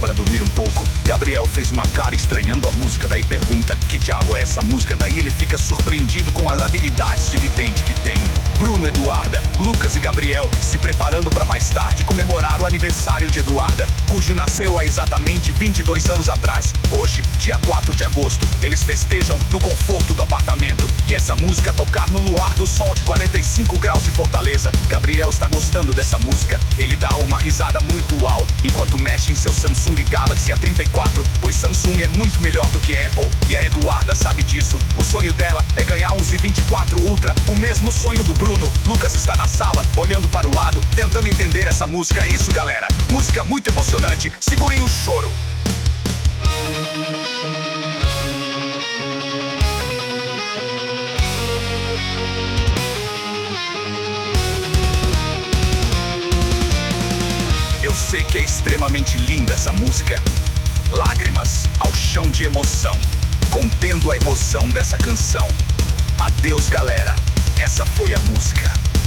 para dormir um pouco. Gabriel fez uma cara estranhando a música, daí pergunta: que diabo é essa música? Daí ele fica surpreendido com as habilidades de vidente que tem. Bruno, Eduarda, Lucas e Gabriel se preparando para mais tarde comemorar o aniversário de Eduarda, cujo nasceu há exatamente 22 anos atrás. Hoje, dia 4 de agosto, eles festejam no conforto do apartamento. E essa música tocar no luar do sol de 45 graus de Fortaleza. Gabriel está gostando dessa música. Ele dá uma risada muito uau enquanto mexe em seu Samsung Galaxy A34, pois Samsung é muito melhor do que Apple. E a Eduarda sabe disso. O sonho dela é ganhar um Z24 Ultra, o mesmo sonho do Bruno. Lucas está na sala, olhando para o lado, tentando entender essa música. É isso, galera. Música muito emocionante. Segurem o choro. Eu sei que é extremamente linda essa música. Lágrimas ao chão de emoção, contendo a emoção dessa canção. Adeus, galera. Essa foi a música.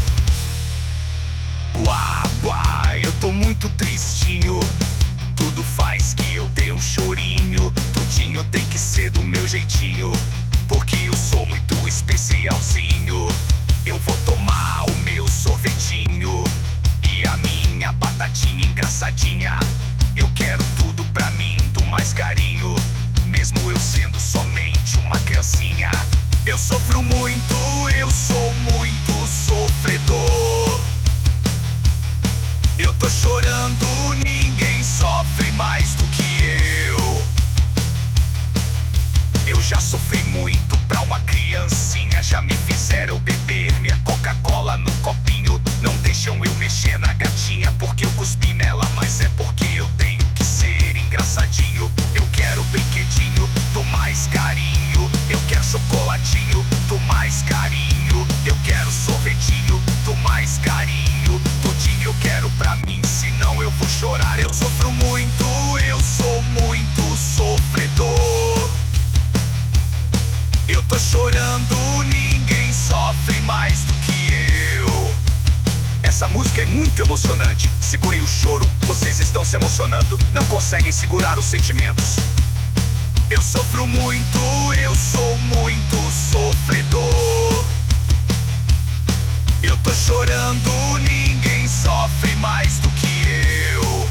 Uá, eu tô muito tristinho. Tudo faz que eu dê um chorinho. Tudinho tem que ser do meu jeitinho, porque eu sou muito especialzinho. Eu vou tomar o meu sorvetinho e a minha batatinha engraçadinha. Eu quero tudo pra mim, do mais carinho, mesmo eu sendo somente uma criancinha. Eu sofro muito, eu sou muito sofredor. Eu tô chorando, ninguém sofre mais do que eu. Eu já sofri muito pra uma criancinha. Já me fizeram beber minha Coca-Cola no copinho. Não deixam eu mexer na gatinha porque eu cuspi nela, mas é porque eu tenho que ser engraçadinho. Eu quero brinquedinho do mais carinho. Eu quero chocolatinho do mais carinho. Eu quero sorvetinho do mais carinho. Tudinho eu quero pra mim, senão eu vou chorar. Eu sofro muito, eu sou muito sofredor. Eu tô chorando, ninguém sofre mais do que eu. Essa música é muito emocionante. Segurem o choro, vocês estão se emocionando. Não conseguem segurar os sentimentos. Eu sofro muito, eu sou muito sofredor. Eu tô chorando, ninguém sofre mais do que eu.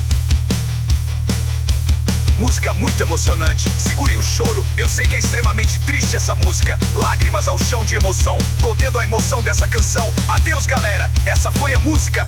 Música muito emocionante. Segurem o choro. Eu sei que é extremamente triste essa música. Lágrimas ao chão de emoção, contendo a emoção dessa canção. Adeus, galera. Essa foi a música.